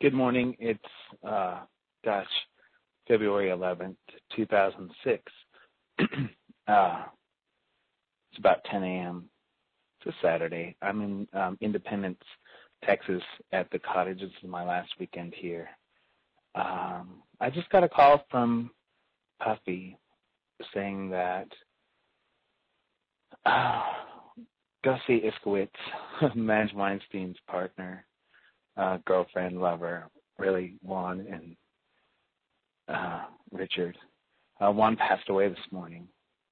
Good morning. It's, February 11th, 2006. It's about 10 a.m. It's a Saturday. I'm in Independence, Texas at the cottage. This is my last weekend here. I just got a call from Puffy saying that Gussie Iskowitz, Madge Weinstein's partner, girlfriend, lover, really Juan and Richard. Juan passed away this morning.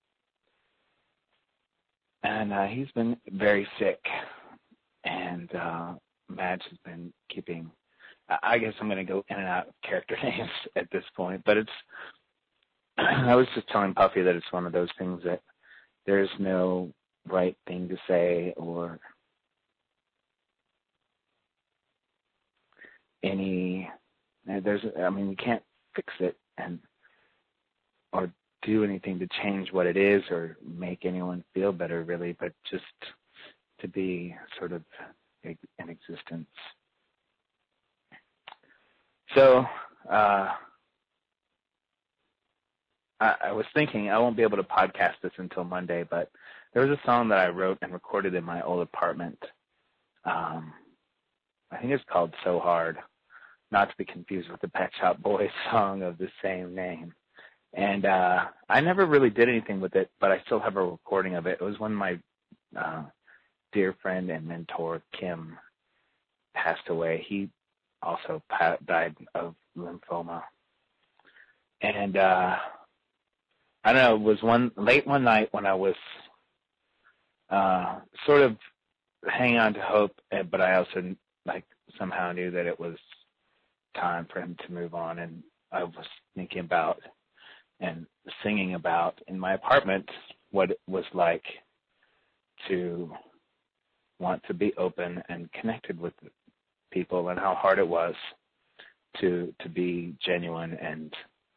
And he's been very sick. And Madge has been keeping, I guess I'm going to go in and out of character names at this point. But I was just telling Puffy that it's one of those things that there's no right thing to say or you can't fix it or do anything to change what it is or make anyone feel better, really, but just to be sort of in existence. So I was thinking I won't be able to podcast this until Monday, but there was a song that I wrote and recorded in my old apartment. I think it's called So Hard, not to be confused with the Pet Shop Boys song of the same name. And I never really did anything with it, but I still have a recording of it. It was when my dear friend and mentor, Kim, passed away. He also died of lymphoma. And I don't know, it was late one night when I was sort of hanging on to hope, but I also somehow knew that it was time for him to move on. And I was thinking about and singing about in my apartment what it was like to want to be open and connected with people and how hard it was to be genuine and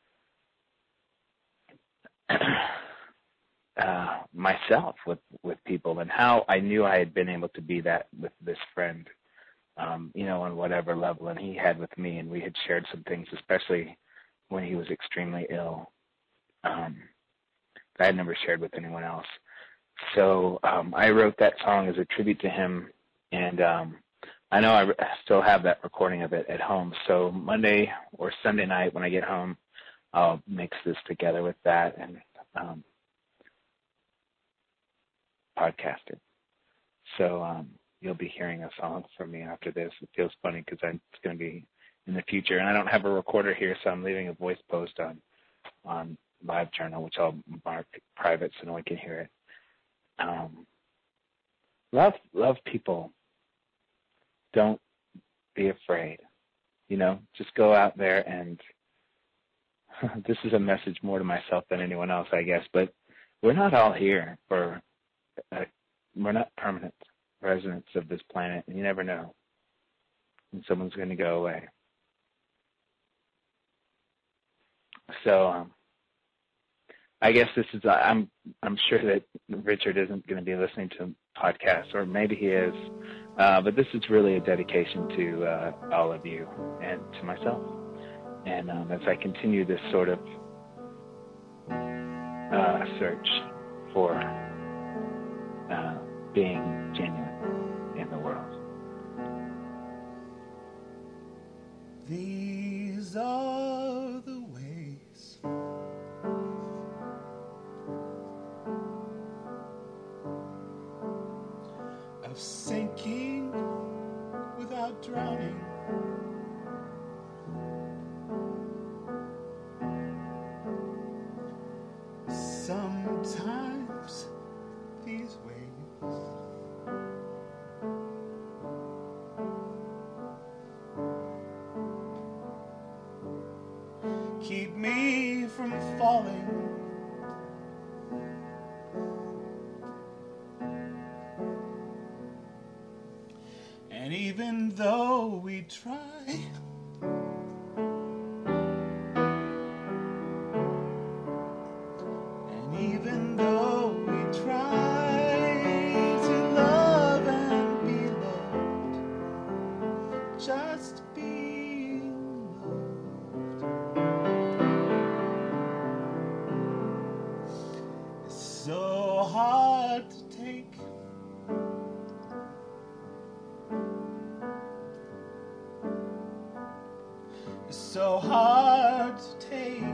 myself with people, and how I knew I had been able to be that with this friend, on whatever level, and he had with me, and we had shared some things, especially when he was extremely ill, that I had never shared with anyone else. So I wrote that song as a tribute to him, and I know I still have that recording of it at home. So Monday or Sunday night when I get home, I'll mix this together with that and podcast it. So you'll be hearing a song from me after this. It feels funny because it's going to be in the future, and I don't have a recorder here, so I'm leaving a voice post on LiveJournal, which I'll mark private so no one can hear it. Love people. Don't be afraid. Just go out there and this is a message more to myself than anyone else, I guess, but we're not all here we're not permanent residents of this planet, and you never know when someone's going to go away. So I guess this is, I'm sure that Richard isn't going to be listening to podcasts, or maybe he is, but this is really a dedication to all of you and to myself. And as I continue this sort of search for being genuine in the world. These are the ways of sinking without drowning. Sometimes these ways keep me from falling. And even though we try, and even though we try to love and be loved, just be is so hard to take.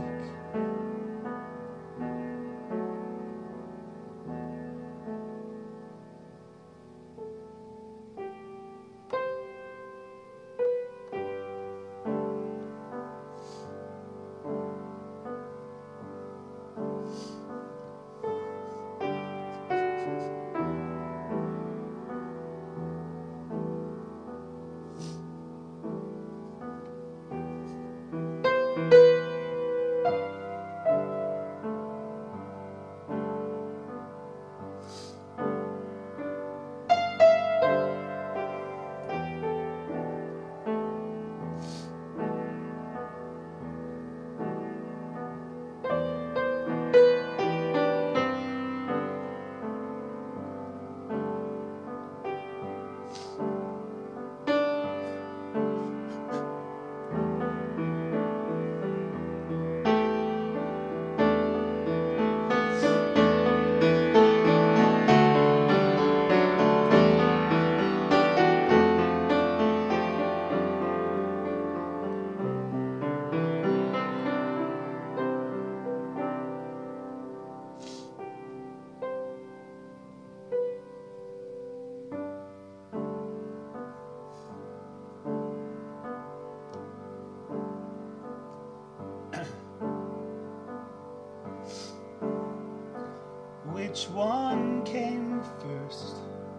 Which one came first?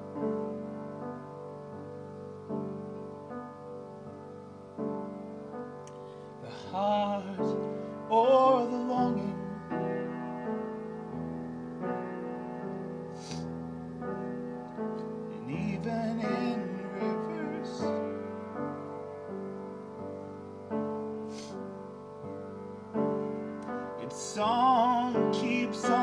The heart or the longing? And even in reverse, its song keeps on